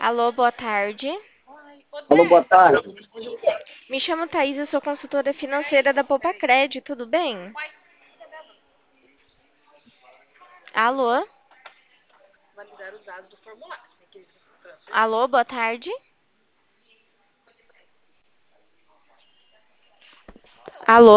Alô, boa tarde. Alô, boa tarde. Me chamo Thaís, eu sou consultora financeira da Poupa Cred, tudo bem? Alô? Alô, boa tarde. Alô?